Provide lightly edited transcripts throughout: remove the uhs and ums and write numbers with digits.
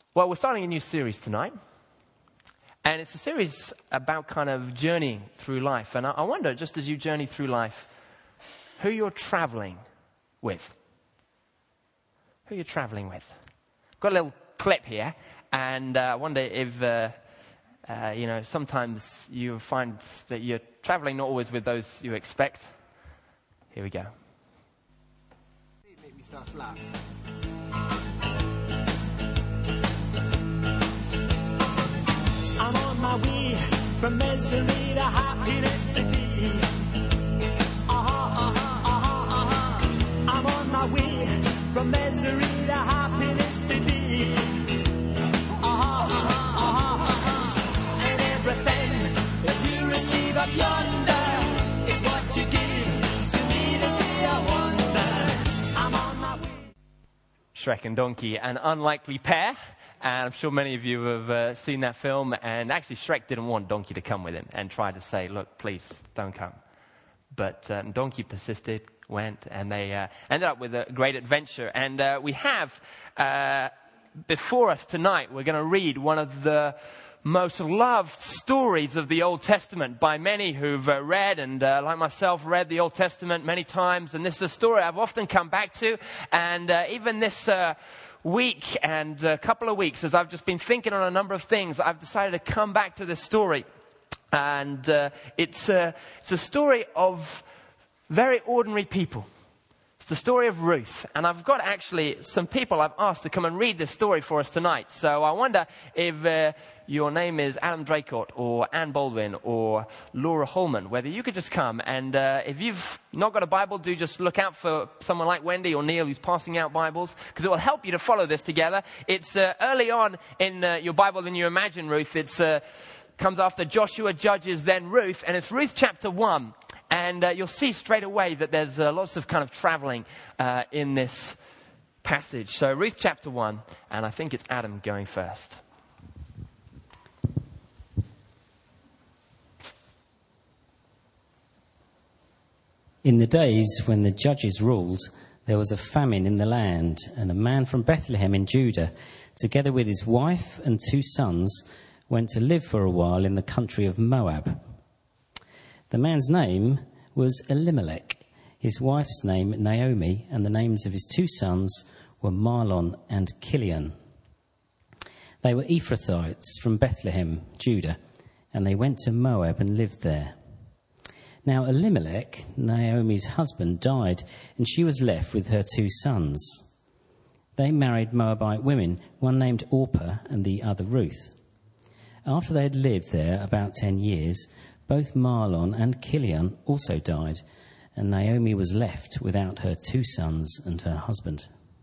Well, we're starting a new series tonight. And it's a series about kind of journeying through life. And I wonder, just as you journey through life, who you're traveling with. Who you're traveling with. I've got a little clip here. And I wonder if, sometimes you find that you're traveling not always with those you expect. Here we go. Make me start slapping. I'm on my way from misery to happiness to thee. I'm on my way from misery to happiness to thee. And everything that you receive up yonder is what you give to me today. I wonder. I'm on my way. Shrek and Donkey, an unlikely pair. And I'm sure many of you have seen that film. And actually, Shrek didn't want Donkey to come with him and tried to say, look, please, don't come. But Donkey persisted, went, and they ended up with a great adventure. And we have before us tonight, we're going to read one of the most loved stories of the Old Testament by many who've read and, like myself, read the Old Testament many times. And this is a story I've often come back to. And even this week and a couple of weeks, as I've just been thinking on a number of things, I've decided to come back to this story. And it's a story of very ordinary people. It's the story of Ruth. And I've got actually some people I've asked to come and read this story for us tonight. So I wonder if your name is Adam Draycott or Anne Baldwin or Laura Holman, whether you could just come. And if you've not got a Bible, do just look out for someone like Wendy or Neil who's passing out Bibles, because it will help you to follow this together. It's early on in your Bible than you imagine, Ruth. It's comes after Joshua, Judges, then Ruth. And it's Ruth chapter 1. And you'll see straight away that there's lots of kind of traveling in this passage. So Ruth chapter 1, and I think it's Adam going first. In the days when the judges ruled, there was a famine in the land, and a man from Bethlehem in Judah, together with his wife and 2 sons, went to live for a while in the country of Moab. The man's name was Elimelech, his wife's name Naomi, and the names of his 2 sons were Mahlon and Chilion. They were Ephrathites from Bethlehem, Judah, and they went to Moab and lived there. Now Elimelech, Naomi's husband, died, and she was left with her 2 sons. They married Moabite women, one named Orpah and the other Ruth. After they had lived there about 10 years, both Mahlon and Chilion also died, and Naomi was left without her 2 sons and her husband.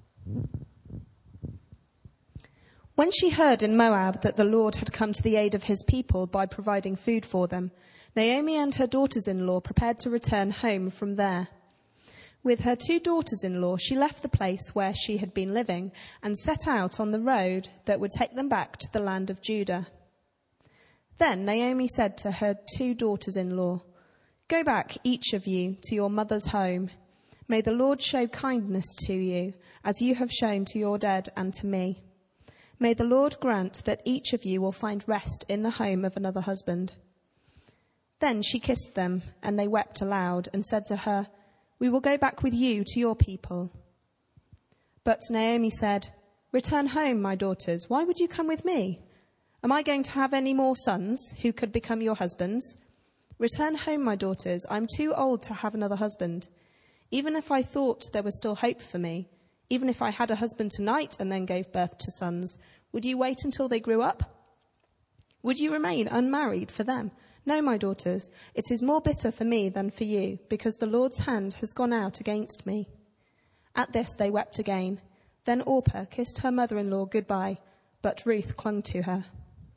When she heard in Moab that the Lord had come to the aid of his people by providing food for them, Naomi and her daughters-in-law prepared to return home from there. With her 2 daughters-in-law, she left the place where she had been living and set out on the road that would take them back to the land of Judah. Then Naomi said to her 2 daughters-in-law, "Go back, each of you, to your mother's home. May the Lord show kindness to you, as you have shown to your dead and to me. May the Lord grant that each of you will find rest in the home of another husband." Then she kissed them, and they wept aloud and said to her, "We will go back with you to your people." But Naomi said, "Return home, my daughters. Why would you come with me? Am I going to have any more sons who could become your husbands? Return home, my daughters. I'm too old to have another husband. Even if I thought there was still hope for me, even if I had a husband tonight and then gave birth to sons, would you wait until they grew up? Would you remain unmarried for them? No, my daughters, it is more bitter for me than for you, because the Lord's hand has gone out against me." At this they wept again. Then Orpah kissed her mother-in-law goodbye, but Ruth clung to her.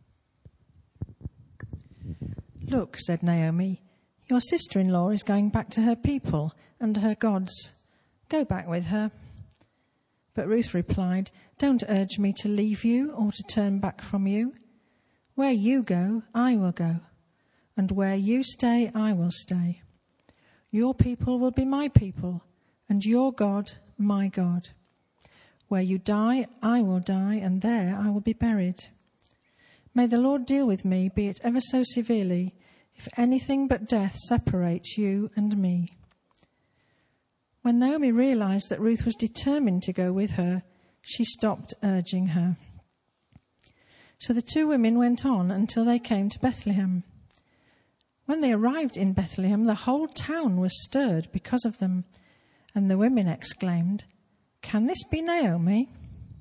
"Look," said Naomi, "your sister-in-law is going back to her people and her gods. Go back with her." But Ruth replied, "Don't urge me to leave you or to turn back from you. Where you go, I will go. And where you stay, I will stay. Your people will be my people, and your God, my God. Where you die, I will die, and there I will be buried. May the Lord deal with me, be it ever so severely, if anything but death separates you and me." When Naomi realized that Ruth was determined to go with her, she stopped urging her. So the two women went on until they came to Bethlehem. When they arrived in Bethlehem, the whole town was stirred because of them, and the women exclaimed, "Can this be Naomi?"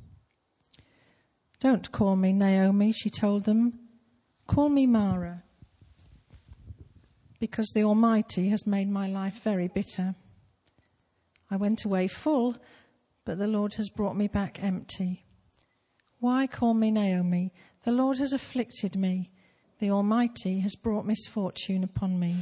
"Don't call me Naomi," she told them. "Call me Mara, because the Almighty has made my life very bitter. I went away full, but the Lord has brought me back empty. Why call me Naomi? The Lord has afflicted me. The Almighty has brought misfortune upon me."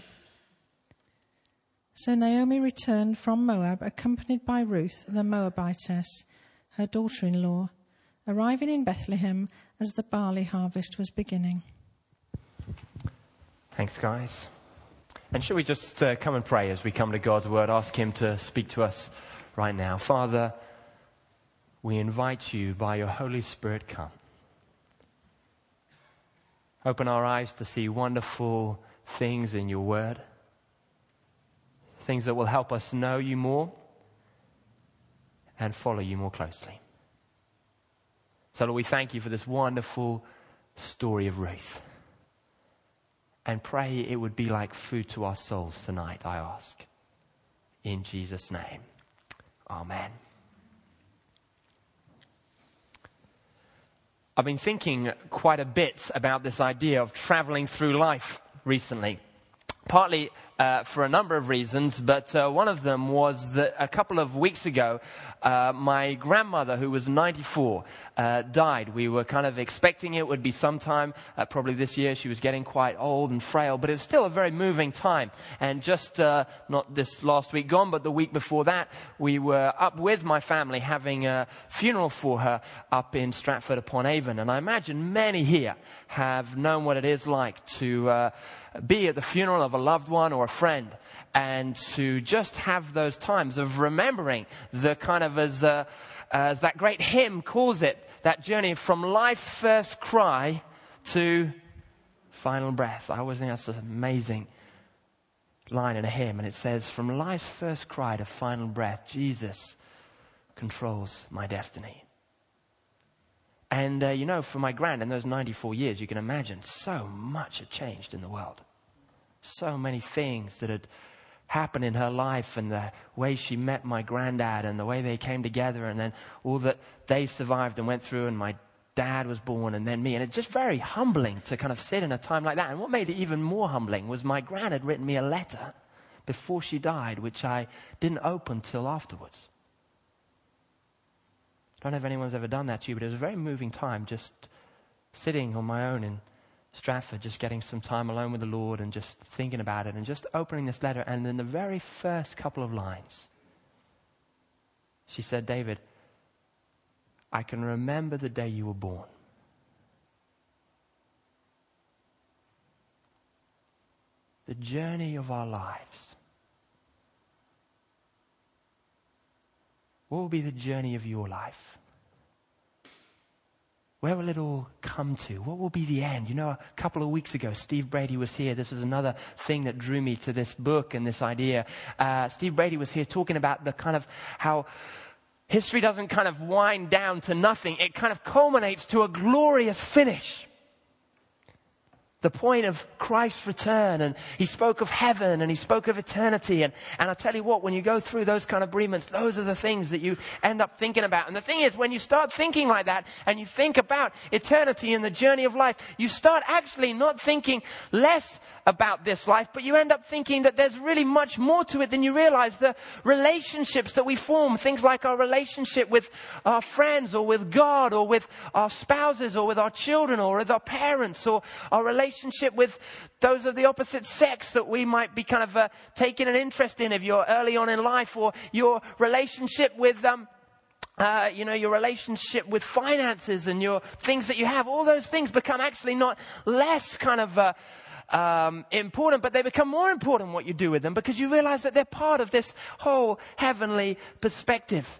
So Naomi returned from Moab, accompanied by Ruth, the Moabitess, her daughter-in-law, arriving in Bethlehem as the barley harvest was beginning. Thanks, guys. And shall we just come and pray as we come to God's word, ask him to speak to us right now. Father, we invite you by your Holy Spirit, come. Open our eyes to see wonderful things in your word, things that will help us know you more and follow you more closely. So Lord, we thank you for this wonderful story of Ruth. And pray it would be like food to our souls tonight, I ask. In Jesus' name. Amen. I've been thinking quite a bit about this idea of traveling through life recently. Partly for a number of reasons, but one of them was that a couple of weeks ago, my grandmother, who was 94, died. We were kind of expecting it would be sometime, probably this year. She was getting quite old and frail, but it was still a very moving time. And just not this last week gone, but the week before that, we were up with my family having a funeral for her up in Stratford-upon-Avon. And I imagine many here have known what it is like to be at the funeral of a loved one or a friend, and to just have those times of remembering the kind of, as that great hymn calls it, that journey from life's first cry to final breath. I always think that's an amazing line in a hymn, and it says, "From life's first cry to final breath, Jesus controls my destiny." And, for my grand, in those 94 years, you can imagine so much had changed in the world. So many things that had happened in her life, and the way she met my granddad, and the way they came together, and then all that they survived and went through, and my dad was born, and then me. And it's just very humbling to kind of sit in a time like that. And what made it even more humbling was my gran had written me a letter before she died, which I didn't open till afterwards. I don't know if anyone's ever done that to you, but it was a very moving time, just sitting on my own in Stratford, just getting some time alone with the Lord and just thinking about it and just opening this letter. And in the very first couple of lines, she said, "David, I can remember the day you were born. The journey of our lives. What will be the journey of your life? Where will it all come to? What will be the end?" A couple of weeks ago, Steve Brady was here. This was another thing that drew me to this book and this idea. Steve Brady was here talking about the kind of how history doesn't kind of wind down to nothing. It kind of culminates to a glorious finish. The point of Christ's return, and he spoke of heaven, and he spoke of eternity, and I tell you what, when you go through those kind of bereavements, those are the things that you end up thinking about. And the thing is, when you start thinking like that, and you think about eternity and the journey of life, you start actually not thinking less about this life, but you end up thinking that there's really much more to it than you realize. The relationships that we form, things like our relationship with our friends, or with God, or with our spouses, or with our children, or with our parents, or our relationship with those of the opposite sex that we might be kind of taking an interest in if you're early on in life, or your relationship with your relationship with finances and your things that you have. All those things become actually not less kind of important, but they become more important what you do with them, because you realize that they're part of this whole heavenly perspective.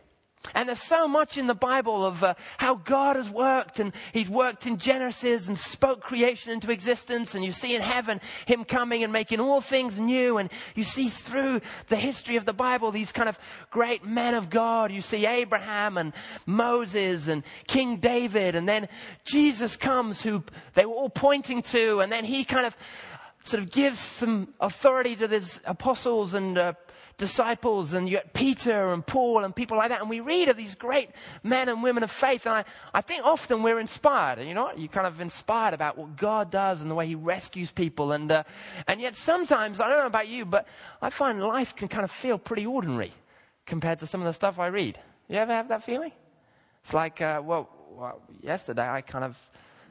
And there's so much in the Bible of how God has worked, and he's worked in Genesis and spoke creation into existence. And you see in heaven him coming and making all things new. And you see through the history of the Bible these kind of great men of God. You see Abraham and Moses and King David. And then Jesus comes, who they were all pointing to. And then he kind of sort of gives some authority to his apostles and disciples, and you got Peter and Paul and people like that. And we read of these great men and women of faith. And I think often we're inspired, you're kind of inspired about what God does and the way he rescues people. And yet sometimes, I don't know about you, but I find life can kind of feel pretty ordinary compared to some of the stuff I read. You ever have that feeling? It's like, yesterday I kind of,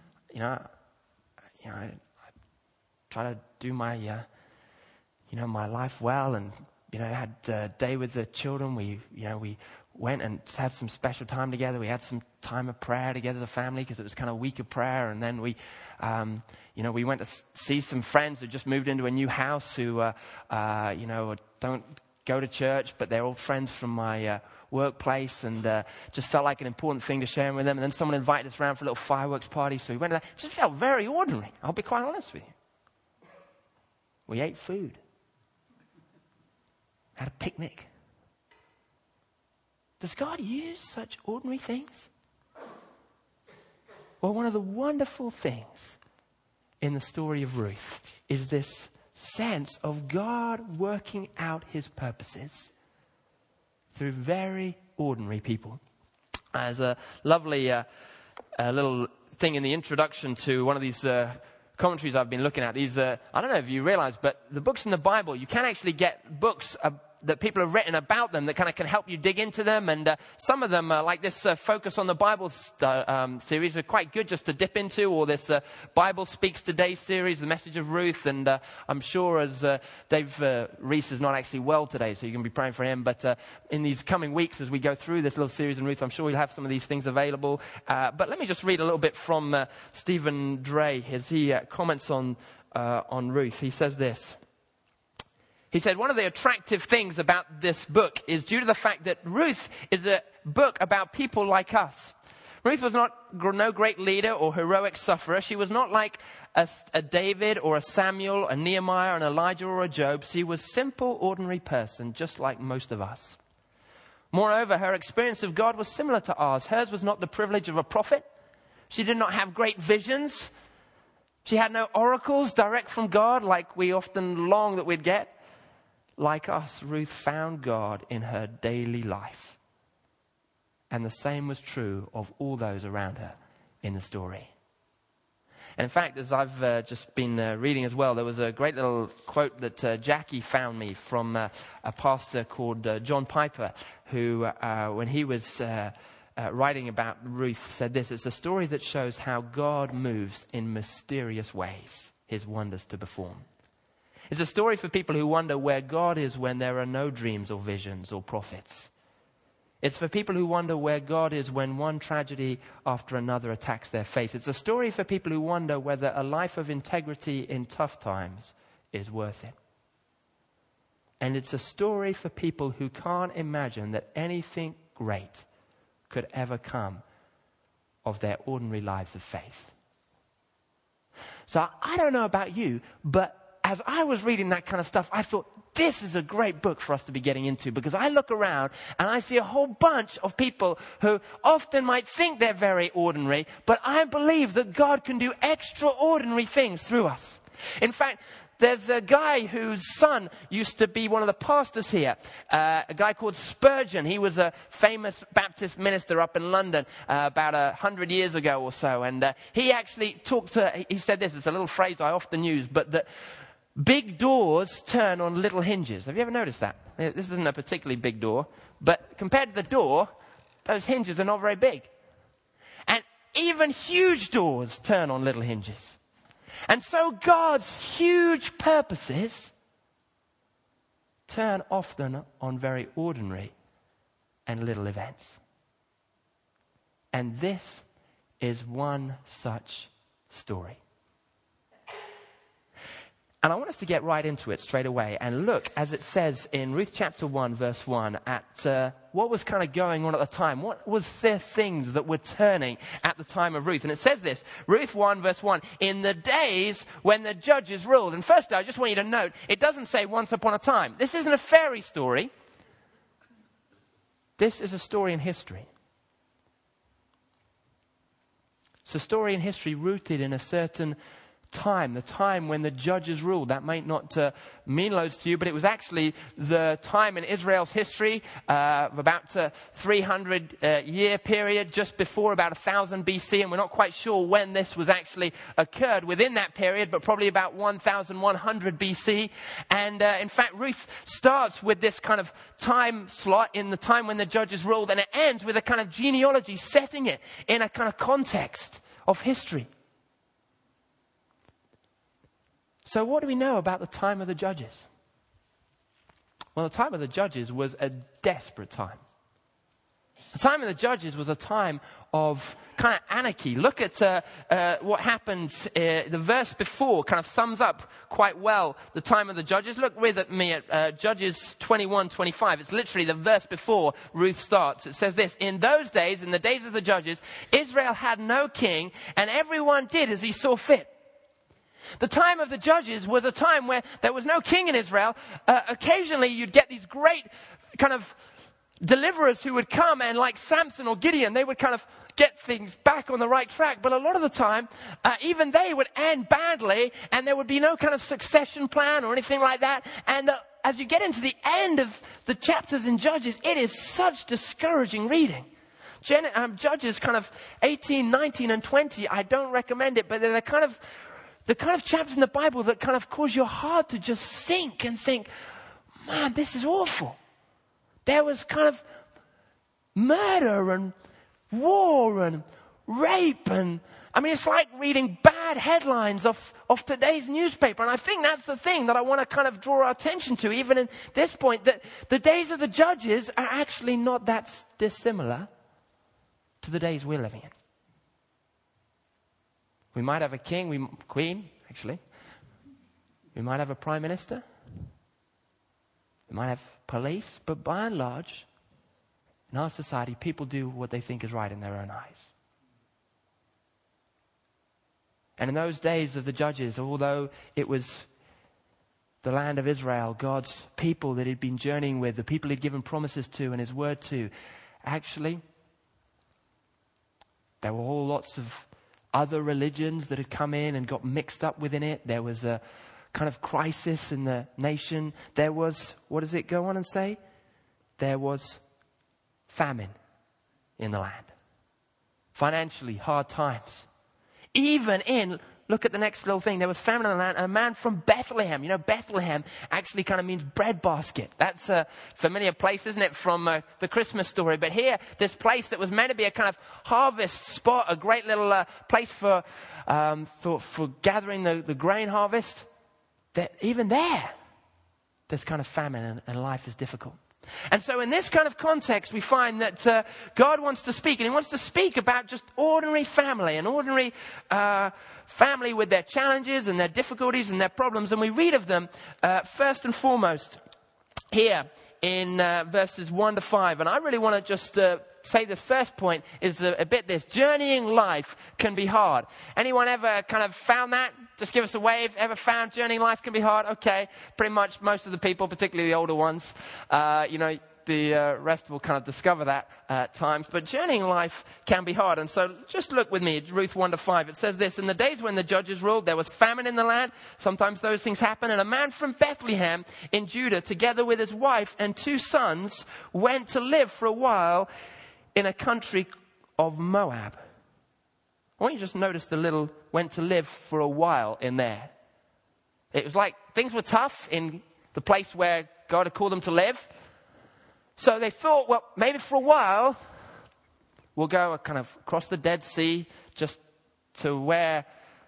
I try to do my, my life well, and had a day with the children. We went and had some special time together. We had some time of prayer together as a family because it was kind of a week of prayer. And then we went to see some friends who just moved into a new house who, don't go to church, but they're old friends from my workplace, and just felt like an important thing to share with them. And then someone invited us around for a little fireworks party. So we went to that. It just felt very ordinary. I'll be quite honest with you. We ate food. Had a picnic. Does God use such ordinary things? Well, one of the wonderful things in the story of Ruth is this sense of God working out his purposes through very ordinary people. There's a lovely little thing in the introduction to one of these commentaries I've been looking at. These, I don't know if you realize, but the books in the Bible, you can actually get books that people have written about them that kind of can help you dig into them. And some of them, like this Focus on the Bible series, are quite good just to dip into, or this Bible Speaks Today series, The Message of Ruth. And I'm sure as Dave Reese is not actually well today, so you can be praying for him. But in these coming weeks, as we go through this little series on Ruth, I'm sure we'll have some of these things available. But let me just read a little bit from Stephen Dray as he comments on Ruth. He says this. He said, one of the attractive things about this book is due to the fact that Ruth is a book about people like us. Ruth was no great leader or heroic sufferer. She was not like a David or a Samuel, a Nehemiah, an Elijah or a Job. She was a simple, ordinary person, just like most of us. Moreover, her experience of God was similar to ours. Hers was not the privilege of a prophet. She did not have great visions. She had no oracles direct from God like we often long that we'd get. Like us, Ruth found God in her daily life. And the same was true of all those around her in the story. And in fact, as I've just been reading as well, there was a great little quote that Jackie found me from a pastor called John Piper, who, when he was writing about Ruth, said this: it's a story that shows how God moves in mysterious ways, his wonders to perform. It's a story for people who wonder where God is when there are no dreams or visions or prophets. It's for people who wonder where God is when one tragedy after another attacks their faith. It's a story for people who wonder whether a life of integrity in tough times is worth it. And it's a story for people who can't imagine that anything great could ever come of their ordinary lives of faith. So I don't know about you, but as I was reading that kind of stuff, I thought, this is a great book for us to be getting into, because I look around and I see a whole bunch of people who often might think they're very ordinary, but I believe that God can do extraordinary things through us. In fact, there's a guy whose son used to be one of the pastors here, a guy called Spurgeon. He was a famous Baptist minister up in London about 100 years ago or so. And he actually he said this, it's a little phrase I often use, but that big doors turn on little hinges. Have you ever noticed that? This isn't a particularly big door, but compared to the door, those hinges are not very big. And even huge doors turn on little hinges. And so God's huge purposes turn often on very ordinary and little events. And this is one such story. And I want us to get right into it straight away and look, as it says in Ruth chapter 1, verse 1, at what was kind of going on at the time. What was the things that were turning at the time of Ruth? And it says this, Ruth 1, verse 1, in the days when the judges ruled. And first, I just want you to note, it doesn't say once upon a time. This isn't a fairy story. This is a story in history. It's a story in history rooted in a certain time, the time when the judges ruled. That might not mean loads to you, but it was actually the time in Israel's history of about 300 year period, just before about 1000 BC, and we're not quite sure when this was actually occurred within that period, but probably about 1100 BC. And in fact, Ruth starts with this kind of time slot in the time when the judges ruled, and it ends with a kind of genealogy, setting it in a kind of context of history. So what do we know about the time of the judges? Well, the time of the judges was a desperate time. The time of the judges was a time of kind of anarchy. Look at what happened. The verse before kind of sums up quite well the time of the judges. Look with me at Judges 21:25. It's literally the verse before Ruth starts. It says this, in those days, in the days of the judges, Israel had no king, and everyone did as he saw fit. The time of the judges was a time where there was no king in Israel. Occasionally you'd get these great kind of deliverers who would come, and like Samson or Gideon, they would kind of get things back on the right track. But a lot of the time, even they would end badly, and there would be no kind of succession plan or anything like that. And as you get into the end of the chapters in Judges, it is such discouraging reading. Judges kind of 18, 19, and 20, I don't recommend it, but they're the kind of chapters in the Bible that kind of cause your heart to just sink and think, man, this is awful. There was kind of murder and war and rape, and I mean, it's like reading bad headlines of today's newspaper. And I think that's the thing that I want to kind of draw our attention to, even in this point, that the days of the judges are actually not that dissimilar to the days we're living in. We might have a king, queen, actually. We might have a prime minister. We might have police. But by and large, in our society, people do what they think is right in their own eyes. And in those days of the judges, although it was the land of Israel, God's people that he'd been journeying with, the people he'd given promises to and his word to, actually, there were all lots of other religions that had come in and got mixed up within it. There was a kind of crisis in the nation. There was, what does it go on and say? There was famine in the land. Financially, hard times. Even in, look at the next little thing, there was famine in the land. A man from Bethlehem. You know, Bethlehem actually kind of means breadbasket. That's a familiar place, isn't it, from the Christmas story. But here, this place that was meant to be a kind of harvest spot, a great little place for gathering the grain harvest, that even there's kind of famine and life is difficult. And so in this kind of context, we find that God wants to speak, and he wants to speak about just ordinary family, an ordinary family with their challenges and their difficulties and their problems. And we read of them first and foremost here in verses 1 to 5. And I really want to just say this first point is a bit this. Journeying life can be hard. Anyone ever kind of found that? Just give us a wave. Ever found journeying life can be hard? Okay. Pretty much most of the people, particularly the older ones, the rest will kind of discover that at times. But journeying life can be hard. And so just look with me, Ruth 1 to 5. It says this, in the days when the judges ruled, there was famine in the land. Sometimes those things happen. And a man from Bethlehem in Judah, together with his wife and 2 sons, went to live for a while in a country of Moab. I want you to just notice the little went to live for a while in there. It was like things were tough in the place where God had called them to live. So they thought, well, maybe for a while, we'll go kind of across the Dead Sea just to where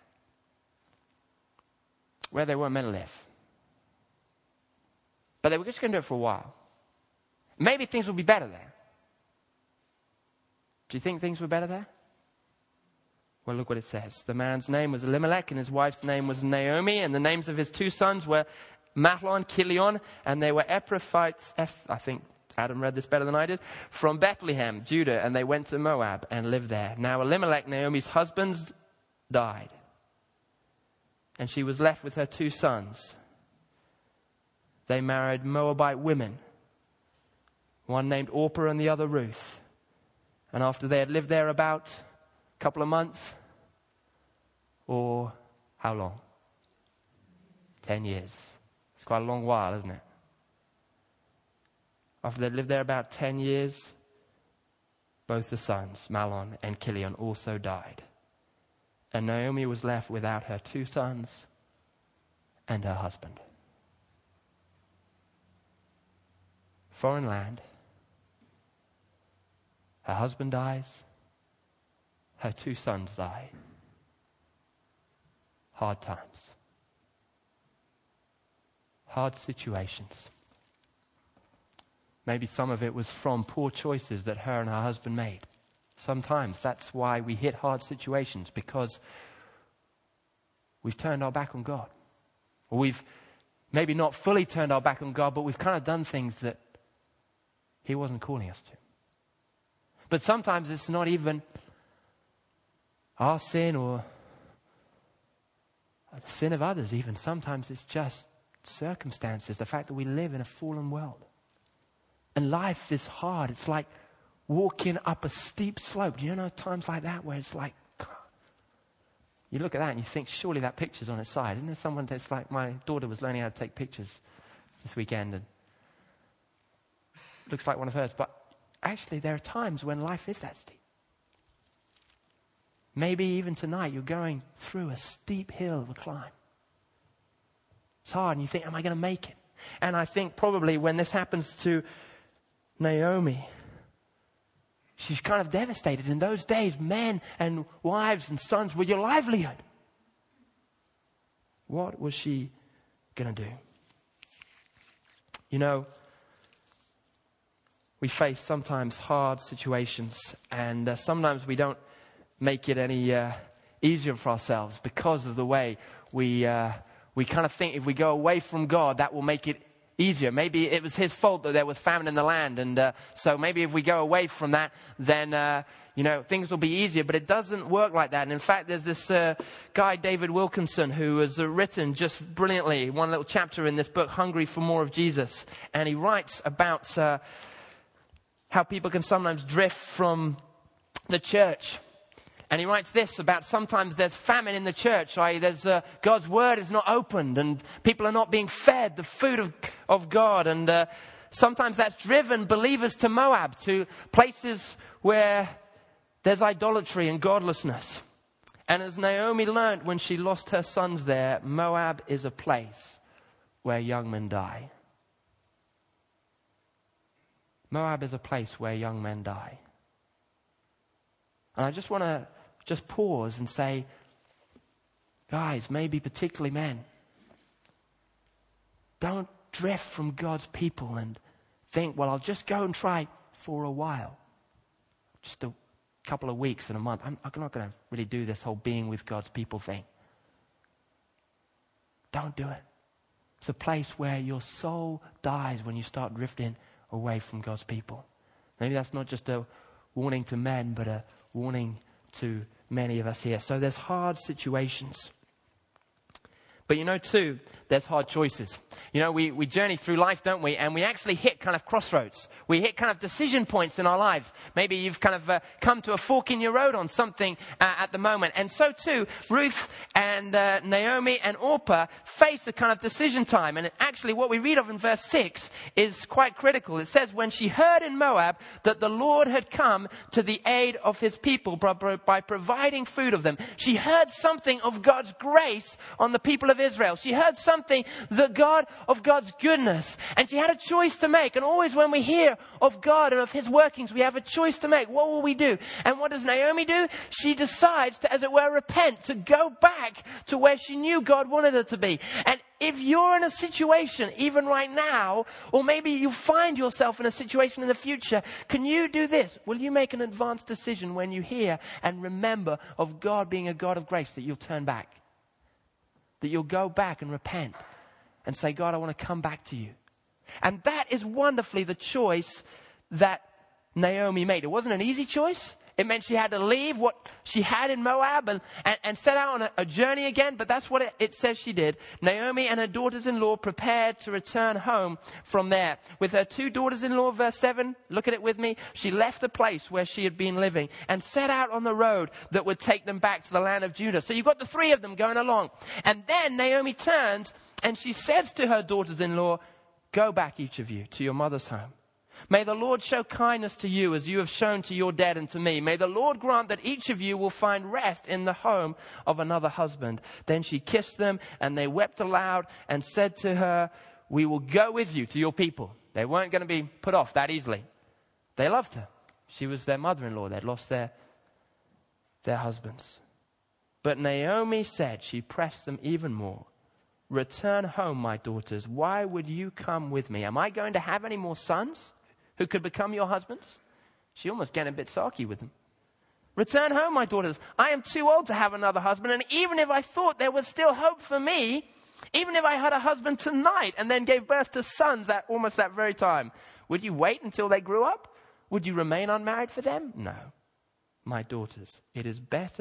they were meant to live. But they were just going to do it for a while. Maybe things will be better there. Do you think things were better there? Well, look what it says. The man's name was Elimelech, and his wife's name was Naomi, and the names of his two sons were Mahlon, Chilion, and they were Ephrathites, I think Adam read this better than I did, from Bethlehem, Judah, and they went to Moab and lived there. Now Elimelech, Naomi's husband, died, and she was left with her two sons. They married Moabite women, one named Orpah and the other Ruth. And after they had lived there about a couple of months, or how long? 10 years. It's quite a long while, isn't it? After they'd lived there about 10 years, both the sons, Mahlon and Chilion, also died. And Naomi was left without her two sons and her husband. Foreign land. Her husband dies. Her two sons die. Hard times. Hard situations. Maybe some of it was from poor choices that her and her husband made. Sometimes that's why we hit hard situations, because we've turned our back on God. Or we've maybe not fully turned our back on God, but we've kind of done things that He wasn't calling us to. But sometimes it's not even our sin or the sin of others even. Sometimes it's just circumstances, the fact that we live in a fallen world. And life is hard. It's like walking up a steep slope. Do you know times like that where it's like, you look at that and you think, surely that picture's on its side. Isn't there someone that's like, my daughter was learning how to take pictures this weekend, and looks like one of hers. But actually there are times when life is that steep. Maybe even tonight you're going through a steep hill of a climb. It's hard and you think, am I going to make it? And I think probably when this happens to Naomi, she's kind of devastated. In those days, men and wives and sons were your livelihood. What was she going to do? You know, we face sometimes hard situations, and sometimes we don't make it any easier for ourselves because of the way we kind of think if we go away from God, that will make it easier. Maybe it was His fault that there was famine in the land, and so maybe if we go away from that, then things will be easier. But it doesn't work like that. And in fact, there's this guy, David Wilkinson, who has written just brilliantly one little chapter in this book, Hungry for More of Jesus, and he writes about how people can sometimes drift from the church. And he writes this about sometimes there's famine in the church, i.e. there's God's word is not opened and people are not being fed the food of God. And sometimes that's driven believers to Moab, to places where there's idolatry and godlessness. And as Naomi learned when she lost her sons there, Moab is a place where young men die. Moab is a place where young men die. And I just want to pause and say, guys, maybe particularly men, don't drift from God's people and think, well, I'll just go and try for a while. Just a couple of weeks and a month. I'm not going to really do this whole being with God's people thing. Don't do it. It's a place where your soul dies when you start drifting away from God's people. Maybe that's not just a warning to men, but a warning to many of us here. So there's hard situations. But too, there's hard choices. We journey through life, don't we? And we actually hit kind of crossroads. We hit kind of decision points in our lives. Maybe you've kind of come to a fork in your road on something at the moment. And so too, Ruth and Naomi and Orpah face a kind of decision time. And actually what we read of in verse 6 is quite critical. It says, when she heard in Moab that the Lord had come to the aid of His people by providing food of them, she heard something of God's grace on the people of Israel. She heard something of God's goodness, and she had a choice to make. And always when we hear of God and of His workings, we have a choice to make. What will we do? And what does Naomi do? She decides to, as it were, repent, to go back to where she knew God wanted her to be. And if you're in a situation, even right now, or maybe you find yourself in a situation in the future, can you do this? Will you make an advanced decision when you hear and remember of God being a God of grace, that you'll turn back? That you'll go back and repent and say, God, I want to come back to you. And that is wonderfully the choice that Naomi made. It wasn't an easy choice. It meant she had to leave what she had in Moab and set out on a journey again. But that's what it says she did. Naomi and her daughters-in-law prepared to return home from there. With her 2 daughters-in-law, verse 7, look at it with me. She left the place where she had been living and set out on the road that would take them back to the land of Judah. So you've got the 3 of them going along. And then Naomi turns and she says to her daughters-in-law, go back, each of you, to your mother's home. May the Lord show kindness to you as you have shown to your dead and to me. May the Lord grant that each of you will find rest in the home of another husband. Then she kissed them and they wept aloud and said to her, we will go with you to your people. They weren't going to be put off that easily. They loved her. She was their mother-in-law. They'd lost their husbands. But Naomi said, she pressed them even more. Return home, my daughters. Why would you come with me? Am I going to have any more sons who could become your husbands? She almost getting a bit sarky with them. Return home, my daughters. I am too old to have another husband. And even if I thought there was still hope for me, even if I had a husband tonight and then gave birth to sons at almost that very time, would you wait until they grew up? Would you remain unmarried for them? No. My daughters, it is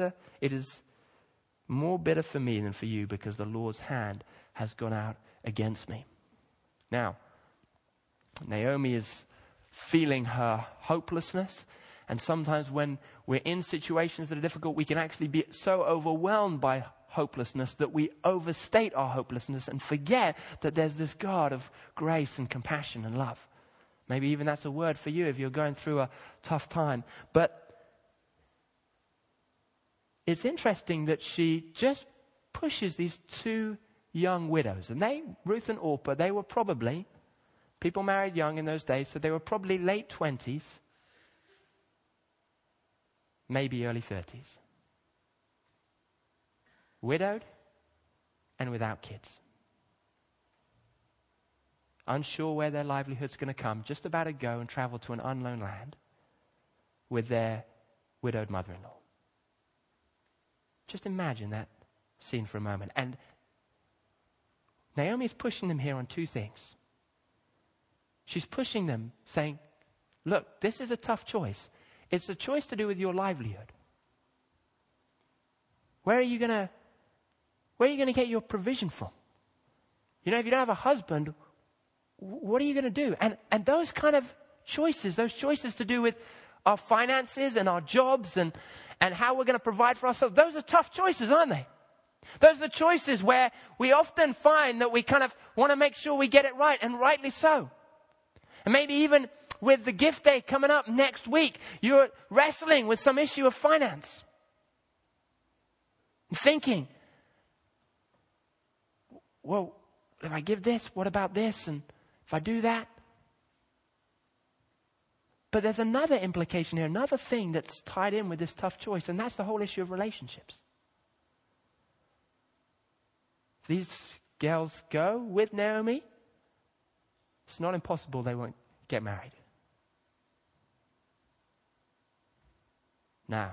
more bitter for me than for you, because the Lord's hand has gone out against me. Now, Naomi is feeling her hopelessness. And sometimes when we're in situations that are difficult, we can actually be so overwhelmed by hopelessness that we overstate our hopelessness and forget that there's this God of grace and compassion and love. Maybe even that's a word for you if you're going through a tough time. But it's interesting that she just pushes these 2 young widows. And Ruth and Orpah, they were probably, people married young in those days, so they were probably late 20s, maybe early 30s. Widowed and without kids. Unsure where their livelihood's going to come, just about to go and travel to an unknown land with their widowed mother-in-law. Just imagine that scene for a moment. And Naomi is pushing them here on 2 things. She's pushing them, saying, look, this is a tough choice. It's a choice to do with your livelihood. Where are you going to get your provision from? You know, if you don't have a husband, what are you going to do? And those kind of choices, those choices to do with our finances and our jobs and how we're going to provide for ourselves, those are tough choices, aren't they? Those are the choices where we often find that we kind of want to make sure we get it right, and rightly so. And maybe even with the gift day coming up next week, you're wrestling with some issue of finance. And thinking, well, if I give this, what about this? And if I do that? But there's another implication here, another thing that's tied in with this tough choice, and that's the whole issue of relationships. If these girls go with Naomi, it's not impossible they won't get married. Now,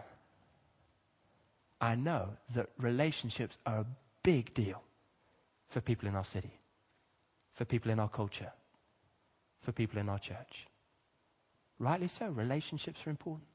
I know that relationships are a big deal for people in our city, for people in our culture, for people in our church. Rightly so, relationships are important.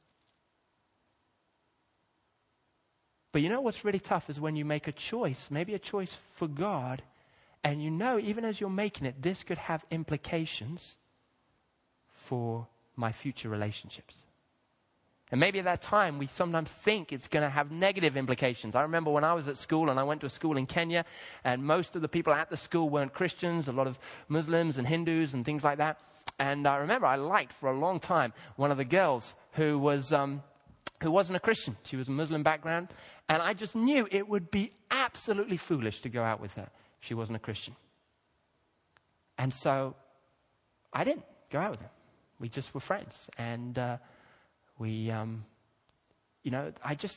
But you know what's really tough is when you make a choice, maybe a choice for God, and you know, even as you're making it, this could have implications for my future relationships. And maybe at that time, we sometimes think it's going to have negative implications. I remember when I was at school, and I went to a school in Kenya, and most of the people at the school weren't Christians, a lot of Muslims and Hindus and things like that. And I remember I liked for a long time one of the girls who wasn't a Christian. She was a Muslim background. And I just knew it would be absolutely foolish to go out with her if she wasn't a Christian. And so I didn't go out with her. We just were friends. And but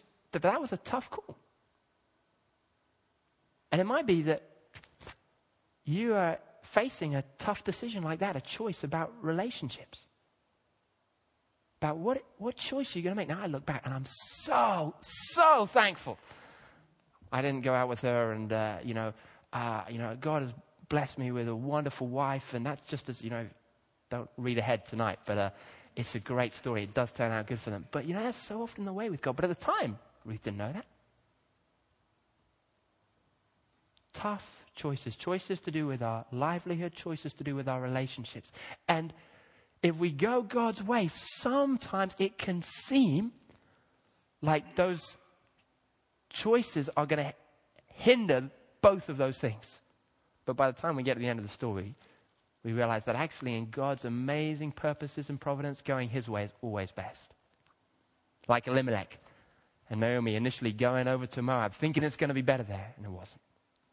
that was a tough call. And it might be that you are facing a tough decision like that, a choice about relationships. About what choice are you going to make? Now I look back and I'm so thankful. I didn't go out with her and, God has blessed me with a wonderful wife, and that's just as, don't read ahead tonight, but it's a great story. It does turn out good for them. But, that's so often the way with God. But at the time, Ruth didn't know that. Tough choices to do with our livelihood, choices to do with our relationships. And if we go God's way, sometimes it can seem like those choices are going to hinder both of those things. But by the time we get to the end of the story, we realize that actually in God's amazing purposes and providence, going his way is always best. Like Elimelech and Naomi initially going over to Moab, thinking it's going to be better there, and it wasn't.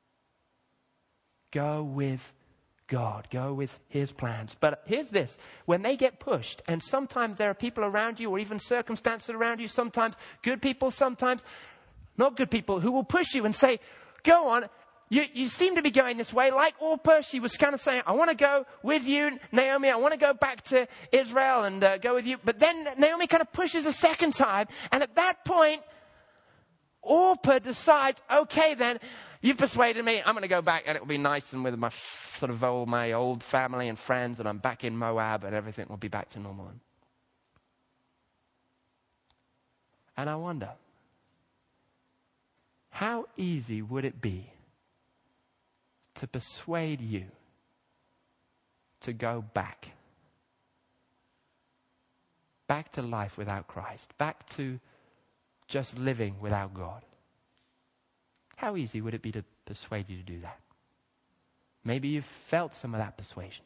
Go with God. Go with his plans. But here's this. When they get pushed, and sometimes there are people around you or even circumstances around you, sometimes good people, sometimes not good people, who will push you and say, go on. You seem to be going this way. Like Orpah, she was kind of saying, I want to go with you, Naomi. I want to go back to Israel and go with you. But then Naomi kind of pushes a second time. And at that point, Orpah decides, okay then, you've persuaded me. I'm going to go back and it will be nice and with my my old family and friends, and I'm back in Moab and everything will be back to normal. And I wonder, how easy would it be to persuade you to go back to life without Christ, back to just living without God? How easy would it be to persuade you to do that? Maybe you've felt some of that persuasion.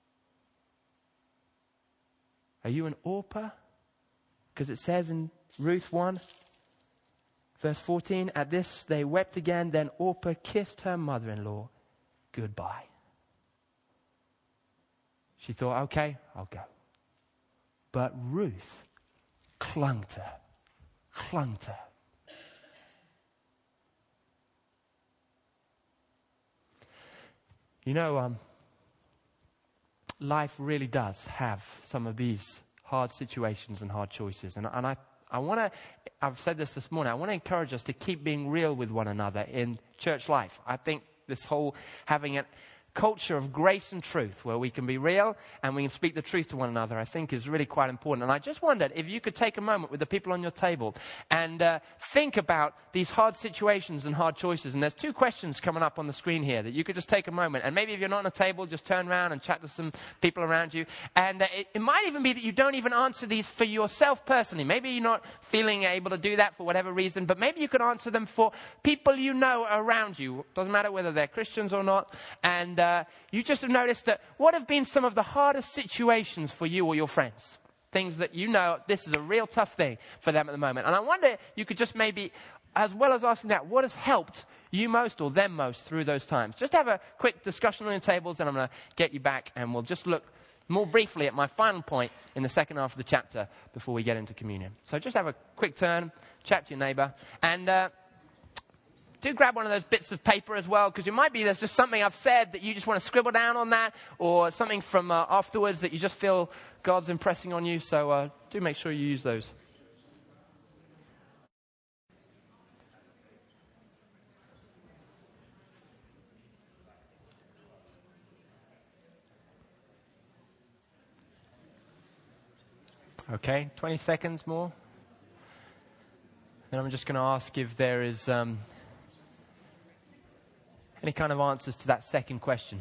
Are you an Orpah? Because it says in Ruth 1, verse 14, at this they wept again, then Orpah kissed her mother-in-law goodbye. She thought, okay, I'll go. But Ruth clung to her. Life really does have some of these hard situations and hard choices. And I want to, I've said this morning, I want to encourage us to keep being real with one another in church life. I think this whole having a culture of grace and truth where we can be real and we can speak the truth to one another, I think is really quite important. And I just wondered if you could take a moment with the people on your table and think about these hard situations and hard choices. And there's 2 questions coming up on the screen here that you could just take a moment. And maybe if you're not on a table, just turn around and chat to some people around you. And it might even be that you don't even answer these for yourself personally. Maybe you're not feeling able to do that for whatever reason, but maybe you could answer them for people you know around you. Doesn't matter whether they're Christians or not. And you just have noticed that what have been some of the hardest situations for you or your friends? Things that this is a real tough thing for them at the moment. And I wonder you could just maybe, as well as asking that, what has helped you most or them most through those times? Just have a quick discussion on your tables and I'm going to get you back and we'll just look more briefly at my final point in the second half of the chapter before we get into communion. So just have a quick turn, chat to your neighbor, and do grab one of those bits of paper as well, because it might be there's just something I've said that you just want to scribble down on that, or something from afterwards that you just feel God's impressing on you. So do make sure you use those. Okay, 20 seconds more. Then I'm just going to ask if there is any kind of answers to that second question.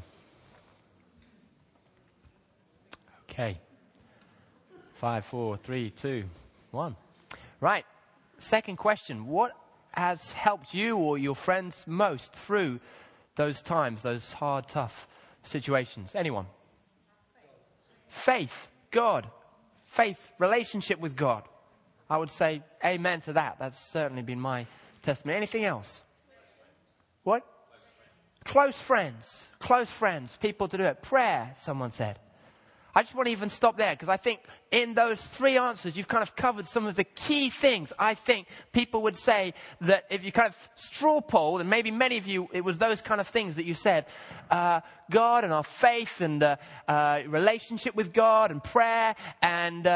Okay. 5, 4, 3, 2, 1. Right. Second question. What has helped you or your friends most through those times, those hard, tough situations? Anyone? Faith. God. Faith. Relationship with God. I would say amen to that. That's certainly been my testimony. Anything else? What? Close friends, people to do it. Prayer, someone said. I just want to even stop there because I think in those three answers, you've kind of covered some of the key things. I think people would say that if you kind of straw poll, and maybe many of you, it was those kind of things that you said, God and our faith and relationship with God and prayer and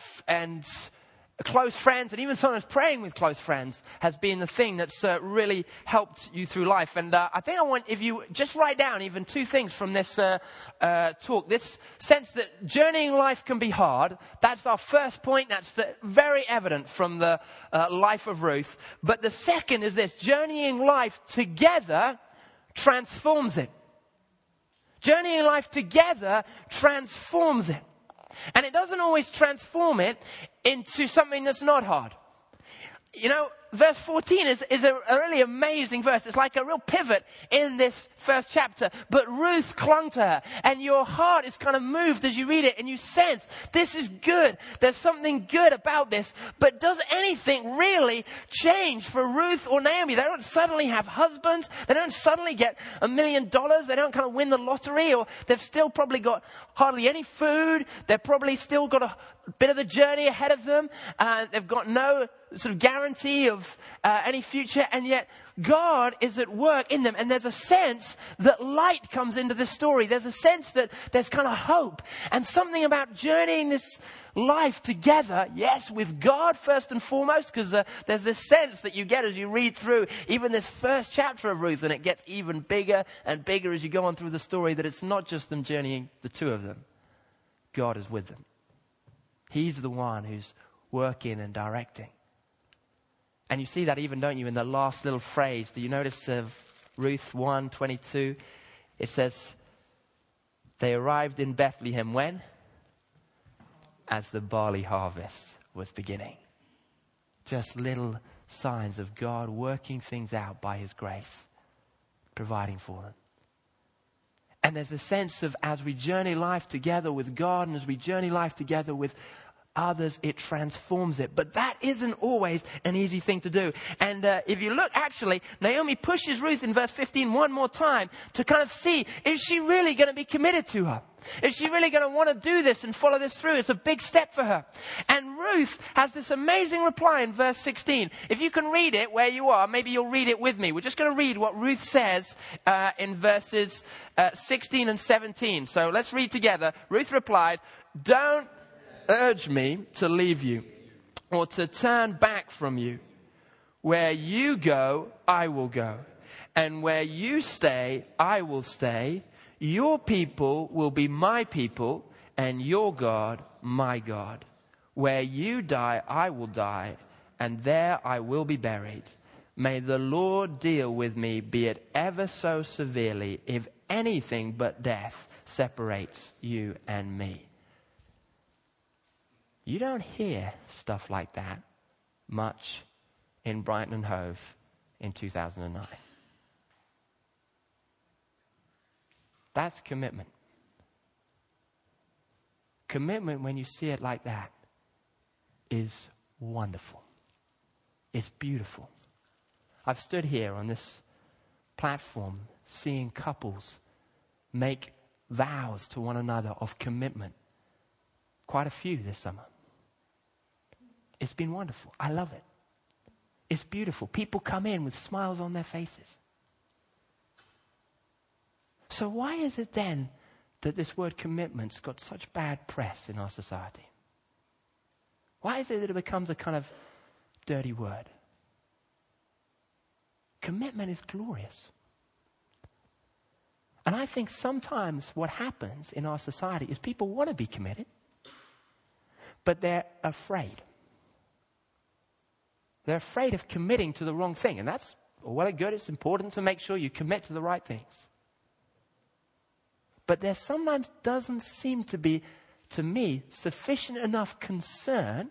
close friends, and even sometimes praying with close friends has been the thing that's really helped you through life. And I think I want, if you just write down even two things from this talk, this sense that journeying life can be hard. That's our first point. That's very evident from the life of Ruth. But the second is this: journeying life together transforms it. Journeying life together transforms it. And it doesn't always transform it into something that's not hard. You know, verse 14 is a really amazing verse. It's like a real pivot in this first chapter. But Ruth clung to her, and your heart is kind of moved as you read it, and you sense this is good. There's something good about this. But does anything really change for Ruth or Naomi? They don't suddenly have husbands. They don't suddenly get $1 million. They don't kind of win the lottery, or they've still probably got hardly any food. They've probably still got a bit of the journey ahead of them. They've got no sort of guarantee of any future, and yet God is at work in them. And there's a sense that light comes into this story. There's a sense that there's kind of hope, and something about journeying this life together, yes, with God first and foremost, because there's this sense that you get as you read through even this first chapter of Ruth, and it gets even bigger and bigger as you go on through the story, that it's not just them journeying, the two of them. God is with them. He's the one who's working and directing. And you see that even, don't you, in the last little phrase. Do you notice Ruth 1:22? It says, they arrived in Bethlehem when? As the barley harvest was beginning. Just little signs of God working things out by his grace, providing for them. And there's a sense of, as we journey life together with God, and as we journey life together with others, it transforms it. But that isn't always an easy thing to do. And if you look, actually, Naomi pushes Ruth in verse 15 one more time to kind of see, is she really going to be committed to her? Is she really going to want to do this and follow this through? It's a big step for her. And Ruth has this amazing reply in verse 16. If you can read it where you are, maybe you'll read it with me. We're just going to read what Ruth says in verses 16 and 17. So let's read together. Ruth replied, "Don't urge me to leave you or to turn back from you. Where you go, I will go. And where you stay, I will stay. Your people will be my people, and your God, my God. Where you die, I will die, and there I will be buried. May the Lord deal with me, be it ever so severely, if anything but death separates you and me." You don't hear stuff like that much in Brighton and Hove in 2009. That's commitment. Commitment, when you see it like that, is wonderful. It's beautiful. I've stood here on this platform seeing couples make vows to one another of commitment. Quite a few this summer. It's been wonderful. I love it. It's beautiful. People come in with smiles on their faces. So why is it then that this word commitment's got such bad press in our society? Why is it that it becomes a kind of dirty word? Commitment is glorious. And I think sometimes what happens in our society is people want to be committed, but they're afraid. They're afraid of committing to the wrong thing. And that's well and good. It's important to make sure you commit to the right things. But there sometimes doesn't seem to be, to me, sufficient enough concern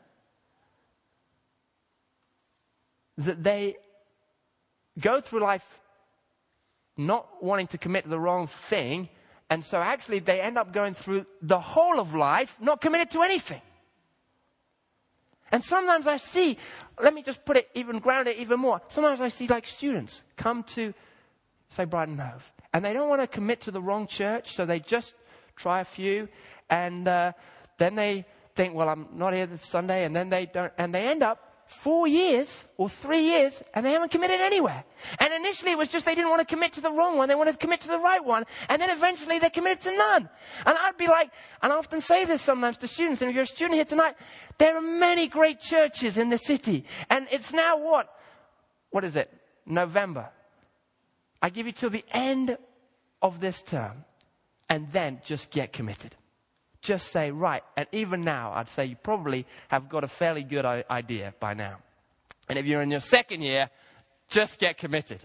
that they go through life not wanting to commit to the wrong thing, and so actually they end up going through the whole of life not committed to anything. And sometimes I see, let me just put it even, ground it even more. Sometimes I see like students come to, say, Brighton Hove, and they don't want to commit to the wrong church, so they just try a few, and then they think, well, I'm not here this Sunday, and then they don't, and they end up 4 years or 3 years, and they haven't committed anywhere. And initially it was just they didn't want to commit to the wrong one, they wanted to commit to the right one, and then eventually they committed to none. And I'd be like, and I often say this sometimes to students, and if you're a student here tonight, there are many great churches in the city, and it's now what is it? November. I give you till the end of this term, and then just get committed. Just say, right, and even now, I'd say you probably have got a fairly good idea by now. And if you're in your second year, just get committed.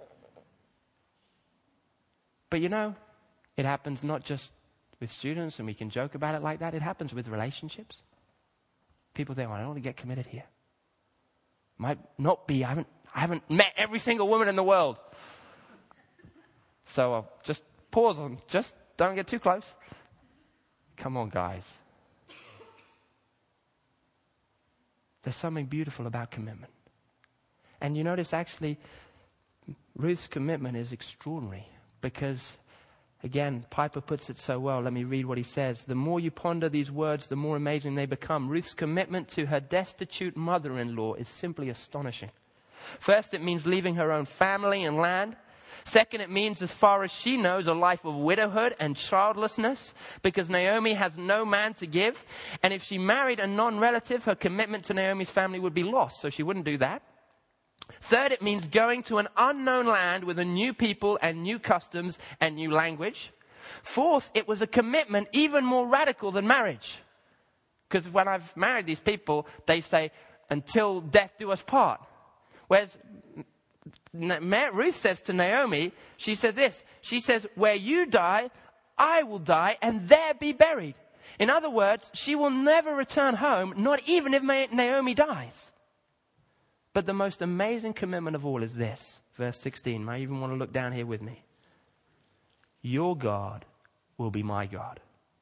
But you know, it happens not just with students, and we can joke about it like that. It happens with relationships. People think, well, I don't want to get committed here. Might not be, I haven't met every single woman in the world. So I'll just pause on, just don't get too close. Come on, guys. There's something beautiful about commitment. And you notice actually, Ruth's commitment is extraordinary because, again, Piper puts it so well. Let me read what he says. The more you ponder these words, the more amazing they become. Ruth's commitment to her destitute mother-in-law is simply astonishing. First, it means leaving her own family and land. Second, it means, as far as she knows, a life of widowhood and childlessness, because Naomi has no man to give. And if she married a non-relative, her commitment to Naomi's family would be lost, so she wouldn't do that. Third, it means going to an unknown land with a new people and new customs and new language. Fourth, it was a commitment even more radical than marriage. Because when I've married these people, they say, until death do us part. Whereas Ruth says to Naomi, she says this, she says, where you die, I will die and there be buried. In other words, she will never return home, not even if Naomi dies. But the most amazing commitment of all is this, verse 16. I even want to look down here with me. Your God will be my God.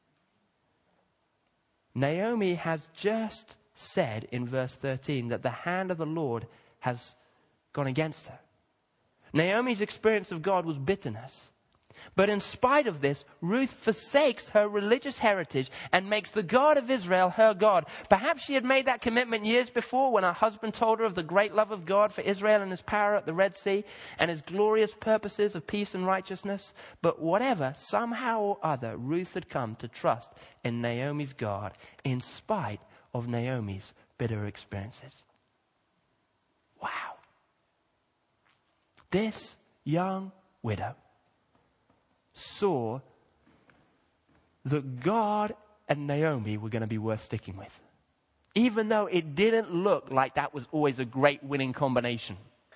Naomi has just said in verse 13 that the hand of the Lord has gone against her. Naomi's experience of God was bitterness. But in spite of this, Ruth forsakes her religious heritage and makes the God of Israel her God. Perhaps she had made that commitment years before when her husband told her of the great love of God for Israel and his power at the Red Sea and his glorious purposes of peace and righteousness. But whatever, somehow or other, Ruth had come to trust in Naomi's God in spite of Naomi's bitter experiences. Wow. This young widow saw that God and Naomi were going to be worth sticking with. Even though it didn't look like that was always a great winning combination.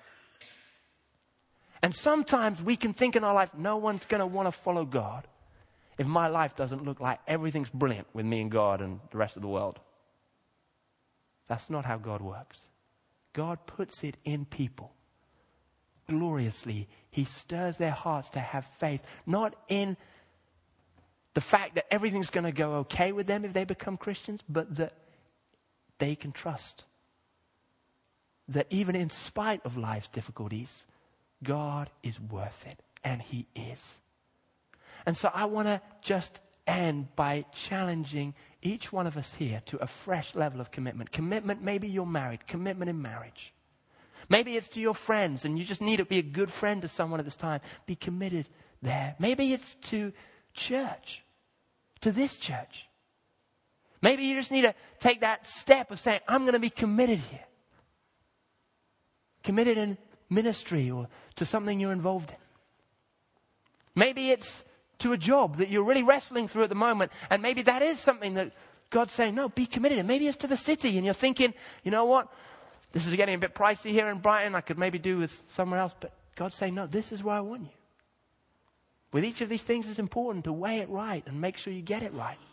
And sometimes we can think in our life, no one's going to want to follow God if my life doesn't look like everything's brilliant with me and God and the rest of the world. That's not how God works. God puts it in people. Gloriously, he stirs their hearts to have faith, not in the fact that everything's going to go okay with them if they become Christians, but that they can trust that even in spite of life's difficulties, God is worth it, and he is. And so I want to just end by challenging each one of us here to a fresh level of commitment. Commitment, maybe you're married, commitment in marriage. Maybe it's to your friends and you just need to be a good friend to someone at this time. Be committed there. Maybe it's to church, to this church. Maybe you just need to take that step of saying, I'm going to be committed here. Committed in ministry or to something you're involved in. Maybe it's to a job that you're really wrestling through at the moment, and maybe that is something that God's saying, no, be committed. And maybe it's to the city and you're thinking, you know what? This is getting a bit pricey here in Brighton. I could maybe do with somewhere else. But God's saying, no, this is where I want you. With each of these things, it's important to weigh it right and make sure you get it right.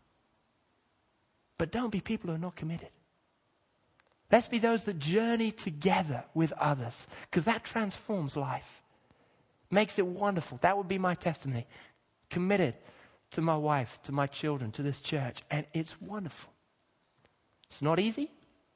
But don't be people who are not committed. Let's be those that journey together with others, because that transforms life. Makes it wonderful. That would be my testimony. Committed to my wife, to my children, to this church. And it's wonderful. It's not easy.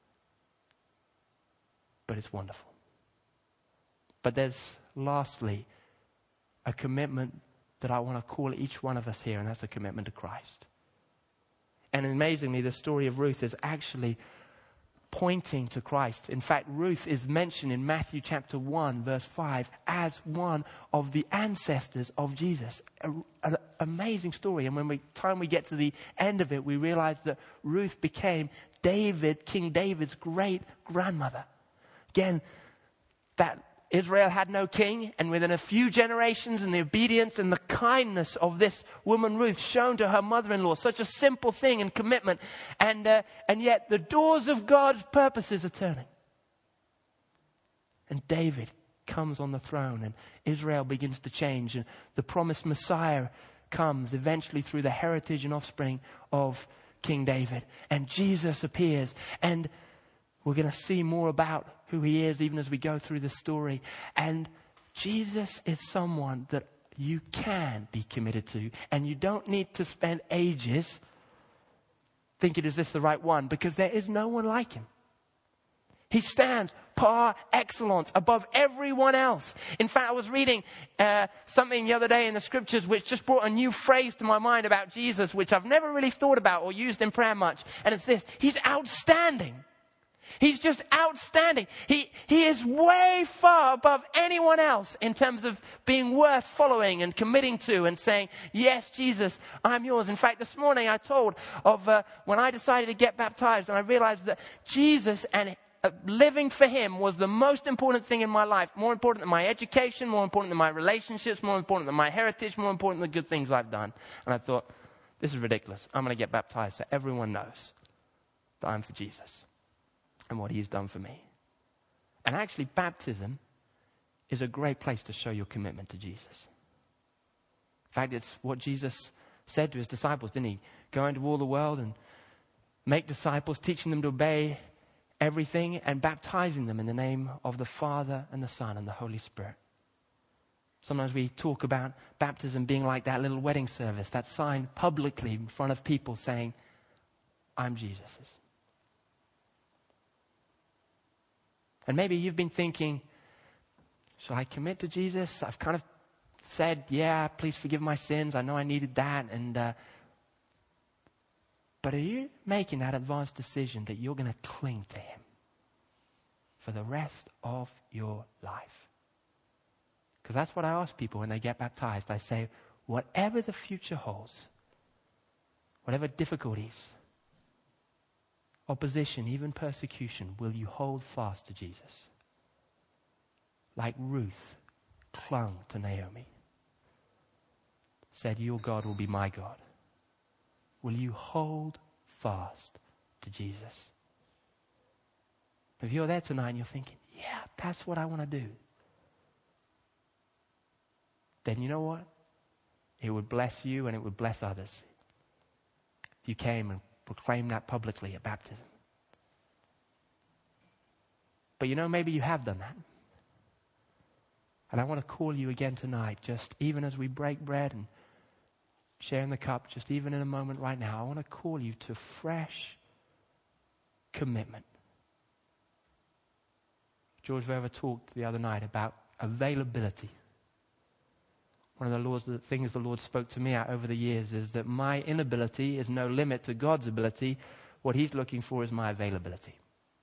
But it's wonderful. But there's lastly a commitment that I want to call each one of us here, and that's a commitment to Christ. And amazingly, the story of Ruth is actually pointing to Christ. In fact, Ruth is mentioned in Matthew chapter 1, verse 5, as one of the ancestors of Jesus. An amazing story. And when we get to the end of it, we realize that Ruth became King David's great-grandmother. Again, that Israel had no king, and within a few generations, and the obedience and the kindness of this woman Ruth shown to her mother-in-law, such a simple thing and commitment, and yet the doors of God's purposes are turning. And David comes on the throne, and Israel begins to change, and the promised Messiah comes eventually through the heritage and offspring of King David, and Jesus appears, and we're going to see more about who he is even as we go through the story. And Jesus is someone that you can be committed to. And you don't need to spend ages thinking, is this the right one? Because there is no one like him. He stands par excellence above everyone else. In fact, I was reading something the other day in the scriptures which just brought a new phrase to my mind about Jesus, which I've never really thought about or used in prayer much. And it's this: he's outstanding. He's just outstanding. He is way far above anyone else in terms of being worth following and committing to and saying, yes, Jesus, I'm yours. In fact, this morning I told of when I decided to get baptized, and I realized that Jesus and living for him was the most important thing in my life. More important than my education, more important than my relationships, more important than my heritage, more important than the good things I've done. And I thought, this is ridiculous. I'm going to get baptized so everyone knows that I'm for Jesus and what he's done for me. And actually, baptism is a great place to show your commitment to Jesus. In fact, it's what Jesus said to his disciples, didn't he? Go into all the world and make disciples, teaching them to obey everything and baptizing them in the name of the Father and the Son and the Holy Spirit. Sometimes we talk about baptism being like that little wedding service, that sign publicly in front of people saying, I'm Jesus's. And maybe you've been thinking, should I commit to Jesus? I've kind of said, yeah, please forgive my sins. I know I needed that. But are you making that advanced decision that you're going to cling to him for the rest of your life? Because that's what I ask people when they get baptized. I say, whatever the future holds, whatever difficulties, opposition, even persecution, will you hold fast to Jesus? Like Ruth clung to Naomi. Said, your God will be my God. Will you hold fast to Jesus? If you're there tonight and you're thinking, yeah, that's what I want to do, then you know what? It would bless you and it would bless others if you came and proclaimed that publicly at baptism. But maybe you have done that. And I want to call you again tonight, just even as we break bread and share in the cup, just even in a moment right now, I want to call you to fresh commitment. George Verver talked the other night about availability. One of the things the Lord spoke to me out over the years is that my inability is no limit to God's ability. What he's looking for is my availability.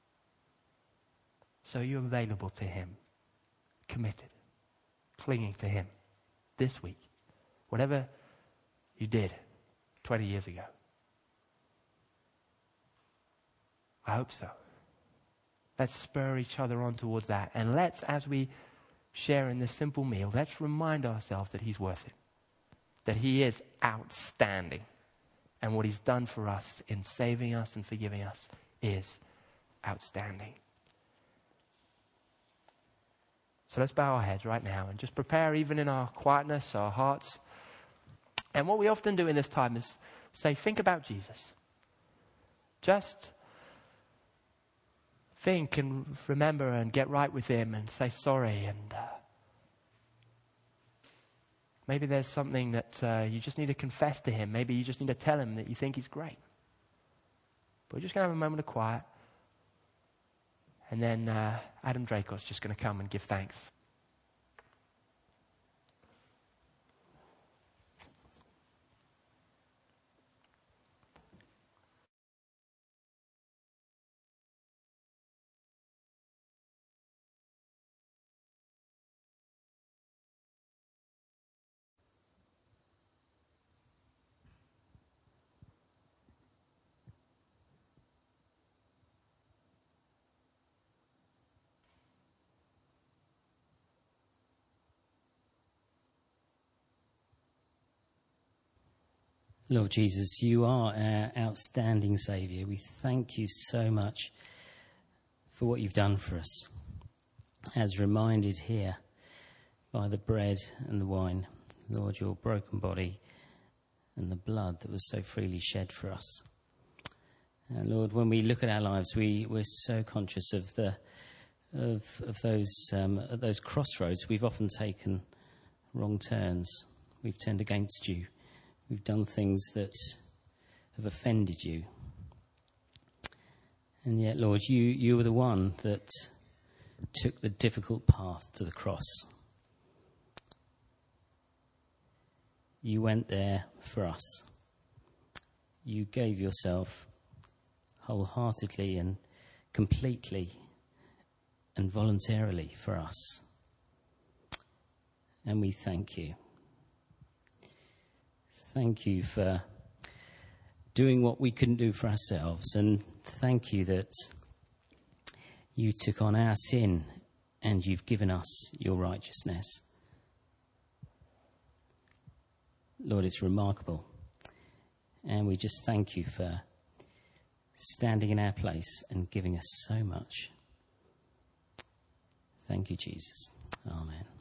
So you're available to him, committed, clinging to him this week. Whatever you did 20 years ago. I hope so. Let's spur each other on towards that. And let's, as we share in this simple meal, let's remind ourselves that he's worth it. That he is outstanding. And what he's done for us in saving us and forgiving us is outstanding. So let's bow our heads right now and just prepare, even in our quietness, our hearts. And what we often do in this time is say, think about Jesus. Just think and remember and get right with him and say sorry. And maybe there's something that you just need to confess to him. Maybe you just need to tell him that you think he's great. But we're just going to have a moment of quiet. And then Adam Dracos just going to come and give thanks. Lord Jesus, you are our outstanding Saviour. We thank you so much for what you've done for us, as reminded here by the bread and the wine. Lord, your broken body and the blood that was so freely shed for us. Lord, when we look at our lives, we're so conscious of those crossroads. We've often taken wrong turns. We've turned against you. We've done things that have offended you. And yet, Lord, you were the one that took the difficult path to the cross. You went there for us. You gave yourself wholeheartedly and completely and voluntarily for us. And we thank you. Thank you for doing what we couldn't do for ourselves. And thank you that you took on our sin and you've given us your righteousness. Lord, it's remarkable. And we just thank you for standing in our place and giving us so much. Thank you, Jesus. Amen.